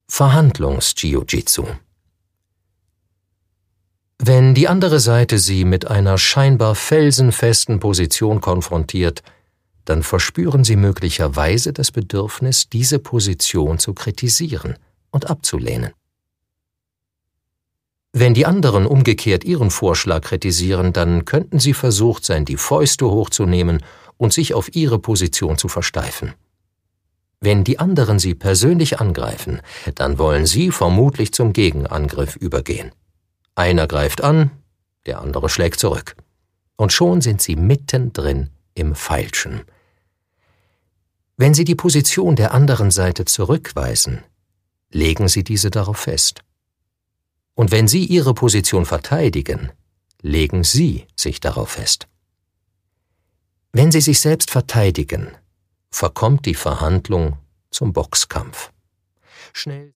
Verhandlungs-Jiu-Jitsu. Wenn die andere Seite Sie mit einer scheinbar felsenfesten Position konfrontiert, dann verspüren Sie möglicherweise das Bedürfnis, diese Position zu kritisieren und abzulehnen. Wenn die anderen umgekehrt Ihren Vorschlag kritisieren, dann könnten Sie versucht sein, die Fäuste hochzunehmen und sich auf Ihre Position zu versteifen. Wenn die anderen Sie persönlich angreifen, dann wollen Sie vermutlich zum Gegenangriff übergehen. Einer greift an, der andere schlägt zurück. Und schon sind Sie mittendrin im Feilschen. Wenn Sie die Position der anderen Seite zurückweisen, legen Sie diese darauf fest. Und wenn Sie Ihre Position verteidigen, legen Sie sich darauf fest. Wenn Sie sich selbst verteidigen, verkommt die Verhandlung zum Boxkampf. Schnell